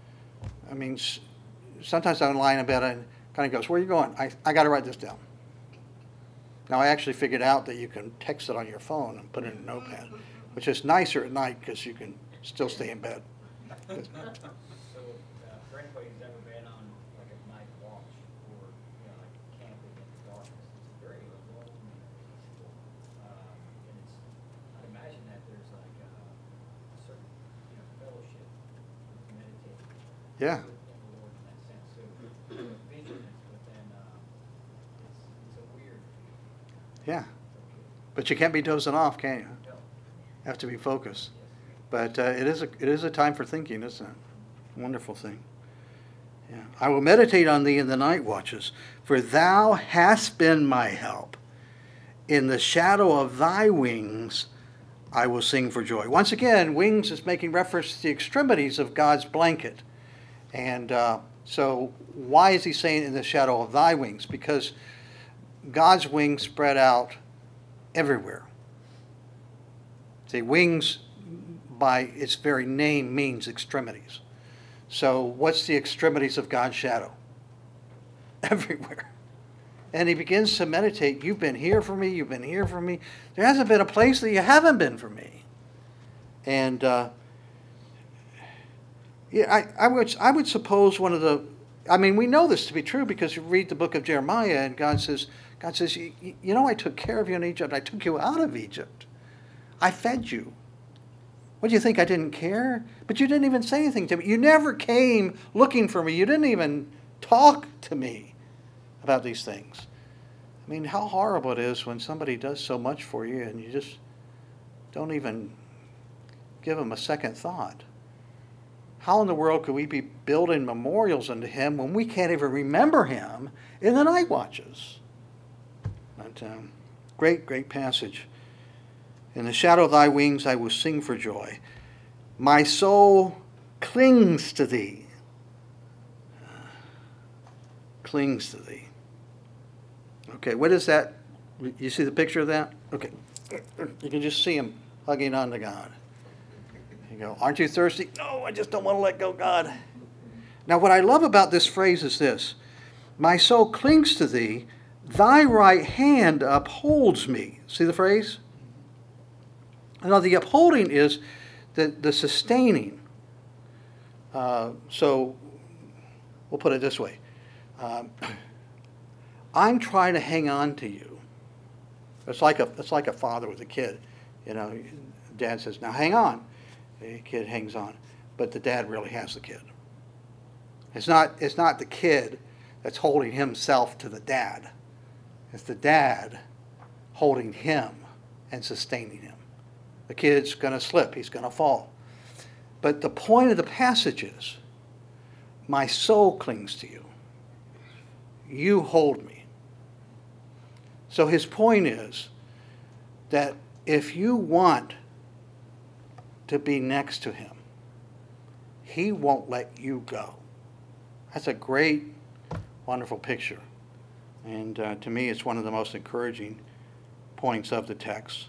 sometimes I'm lying in bed and kind of goes, where are you going? I got to write this down. Now, I actually figured out that you can text it on your phone and put it in a notepad, which is nicer at night because you can still stay in bed. So, for anybody who's ever been on like a night watch or like camping in the darkness, it's very alone and peaceful. And I'd imagine that there's like a certain fellowship with meditating. Yeah. With the Lord in that sense. So vigilance, but then it's a weird. Yeah. But you can't be dozing off, can you? No. Have to be focused. But it is a time for thinking, isn't it? Wonderful thing. Yeah. I will meditate on thee in the night watches, for thou hast been my help. In the shadow of thy wings I will sing for joy. Once again, wings is making reference to the extremities of God's blanket. And so why is he saying in the shadow of thy wings? Because God's wings spread out everywhere. See, wings by its very name means extremities. So what's the extremities of God's shadow? Everywhere. And he begins to meditate. You've been here for me. You've been here for me. There hasn't been a place that you haven't been for me. And I would suppose one of the, we know this to be true because you read the book of Jeremiah and God says, I took care of you in Egypt. I took you out of Egypt. I fed you. What do you think? I didn't care? But you didn't even say anything to me. You never came looking for me. You didn't even talk to me about these things. How horrible it is when somebody does so much for you and you just don't even give them a second thought. How in the world could we be building memorials unto him when we can't even remember him in the night watches? But, great passage. In the shadow of thy wings I will sing for joy. My soul clings to thee. Clings to thee. Okay, what is that? You see the picture of that? Okay. You can just see him hugging on to God. He aren't you thirsty? No, I just don't want to let go, God. Now, what I love about this phrase is this: my soul clings to thee, thy right hand upholds me. See the phrase? Now, the upholding is the sustaining. So, we'll put it this way. I'm trying to hang on to you. It's like a father with a kid. Dad says, now hang on. The kid hangs on. But the dad really has the kid. It's not the kid that's holding himself to the dad. It's the dad holding him and sustaining him. The kid's going to slip. He's going to fall. But the point of the passage is, my soul clings to you. You hold me. So his point is that if you want to be next to him, he won't let you go. That's a great, wonderful picture. And to me, it's one of the most encouraging points of the text.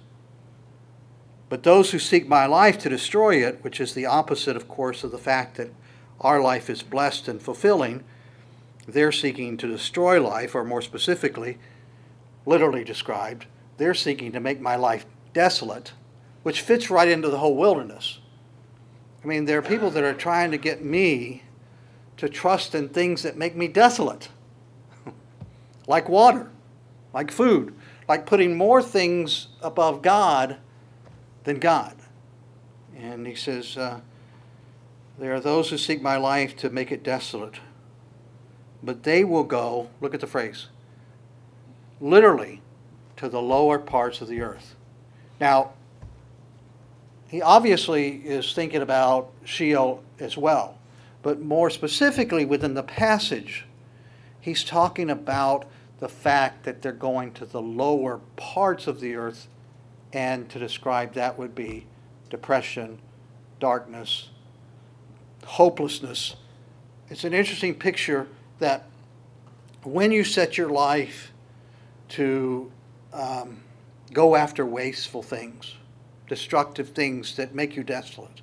But those who seek my life to destroy it, which is the opposite, of course, of the fact that our life is blessed and fulfilling, they're seeking to destroy life, or more specifically, literally described, they're seeking to make my life desolate, which fits right into the whole wilderness. I mean, there are people that are trying to get me to trust in things that make me desolate, like water, like food, like putting more things above God than God. And he says, there are those who seek my life to make it desolate, but they will go, look at the phrase, literally to the lower parts of the earth. Now, he obviously is thinking about Sheol as well, but more specifically within the passage, he's talking about the fact that they're going to the lower parts of the earth, and to describe that would be depression, darkness, hopelessness. It's an interesting picture that when you set your life to go after wasteful things, destructive things that make you desolate,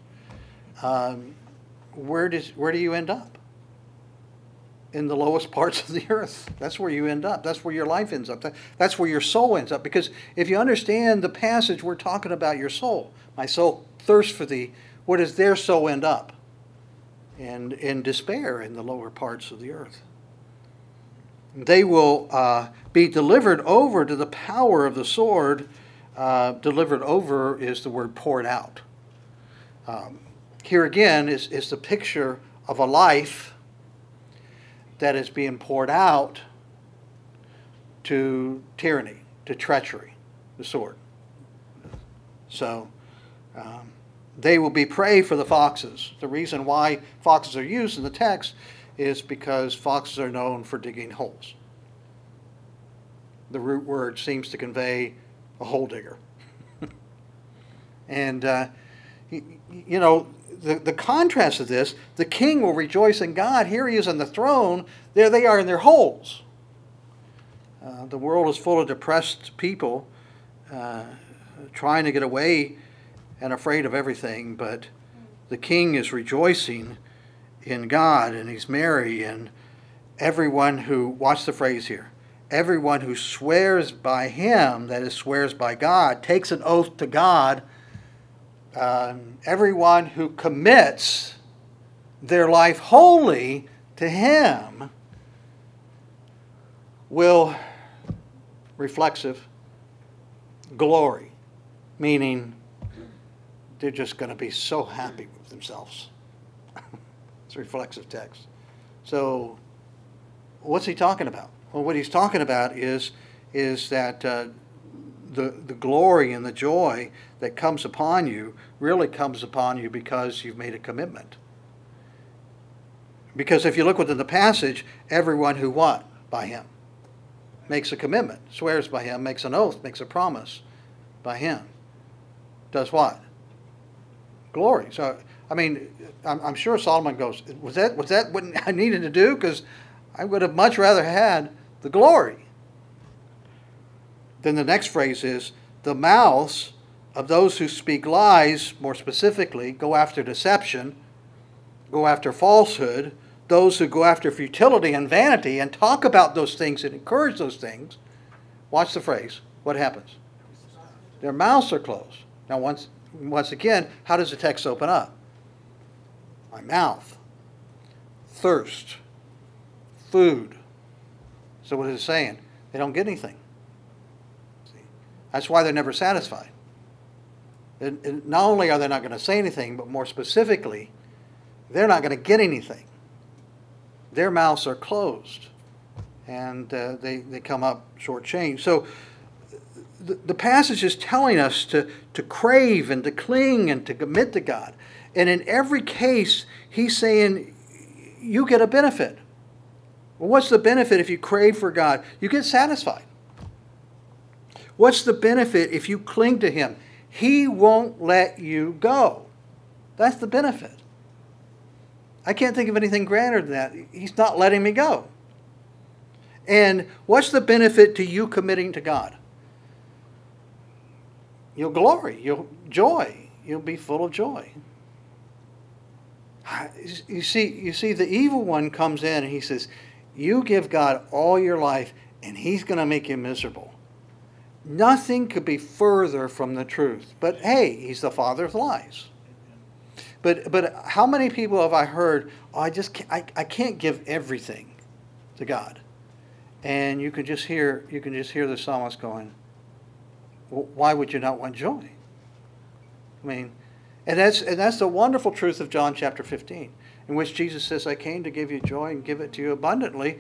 where do you end up? In the lowest parts of the earth. That's where you end up. That's where your life ends up. That's where your soul ends up. Because if you understand the passage, we're talking about your soul. My soul thirsts for thee. Where does their soul end up? And in despair in the lower parts of the earth. They will be delivered over to the power of the sword. Delivered over is the word poured out. Here again is the picture of a life that is being poured out to tyranny, to treachery, the sword. So they will be prey for the foxes. The reason why foxes are used in the text is because foxes are known for digging holes. The root word seems to convey a hole digger. And, the contrast of this, the king will rejoice in God. Here he is on the throne. There they are in their holes. The world is full of depressed people trying to get away and afraid of everything. But the king is rejoicing in God, and he's merry. And everyone who, watch the phrase here, everyone who swears by him, that is, swears by God, takes an oath to God, everyone who commits their life wholly to him will, reflexive, glory, meaning they're just going to be so happy with themselves. It's a reflexive text. So what's he talking about? Well, what he's talking about is that the glory and the joy that comes upon you really comes upon you because you've made a commitment. Because if you look within the passage, everyone who what? By him. Makes a commitment, swears by him, makes an oath, makes a promise by him. Does what? Glory. So, I mean, I'm sure Solomon goes, was that what I needed to do? Because I would have much rather had the glory. Then the next phrase is, the mouths of those who speak lies, more specifically, go after deception, go after falsehood, those who go after futility and vanity and talk about those things and encourage those things, watch the phrase, what happens? Their mouths are closed. Now, once again, how does the text open up? My mouth, thirst, food. So what is it saying? They don't get anything. See? That's why they're never satisfied. And not only are they not going to say anything, but more specifically, they're not going to get anything. Their mouths are closed, and they come up shortchanged. So the passage is telling us to crave and to cling and to commit to God. And in every case, he's saying, you get a benefit. Well, what's the benefit if you crave for God? You get satisfied. What's the benefit if you cling to him? He won't let you go. That's the benefit. I can't think of anything greater than that. He's not letting me go. And what's the benefit to you committing to God? You'll glory. You'll joy. You'll be full of joy. You see, the evil one comes in and he says, you give God all your life and he's going to make you miserable. Nothing could be further from the truth. But hey, he's the father of lies. But how many people have I heard, I can't give everything to God. And you can just hear the psalmist going, well, why would you not want joy? I mean, and that's the wonderful truth of John chapter 15, in which Jesus says, I came to give you joy and give it to you abundantly.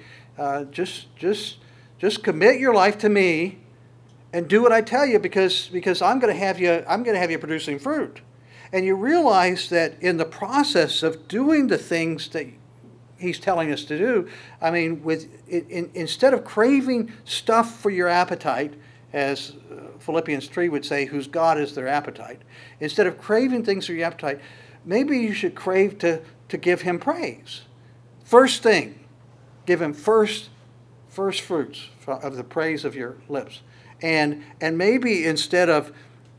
Just commit your life to me and do what I tell you, because I'm going to have you producing fruit. And you realize that in the process of doing the things that he's telling us to do, I mean, instead of craving stuff for your appetite, as Philippians 3 would say, whose God is their appetite, instead of craving things for your appetite, maybe you should crave to give him praise. First thing, give him first fruits of the praise of your lips. And maybe instead of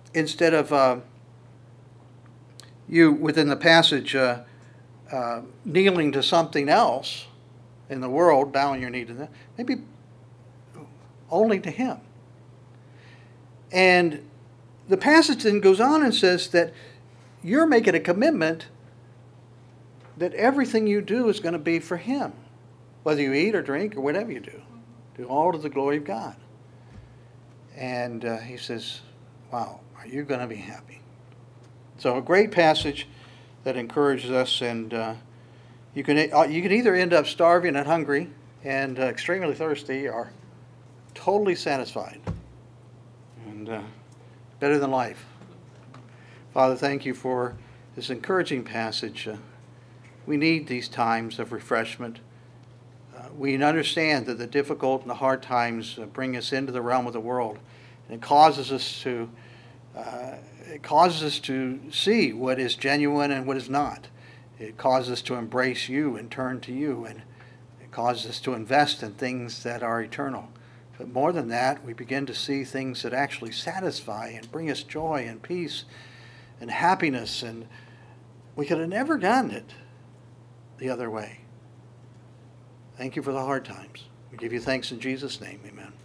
you, within the passage, kneeling to something else in the world, bowing your knee to them, maybe only to him. And the passage then goes on and says that you're making a commitment that everything you do is going to be for him. Whether you eat or drink or whatever you do. Do all to the glory of God. And he says, wow, are you going to be happy? So a great passage that encourages us, and you can either end up starving and hungry and extremely thirsty, or totally satisfied and better than life. Father, thank you for this encouraging passage. We need these times of refreshment. We understand that the difficult and the hard times bring us into the realm of the world, and it causes us to see what is genuine and what is not. It causes us to embrace you and turn to you, and it causes us to invest in things that are eternal. But more than that, we begin to see things that actually satisfy and bring us joy and peace and happiness, and we could have never done it the other way. Thank you for the hard times. We give you thanks in Jesus' name. Amen.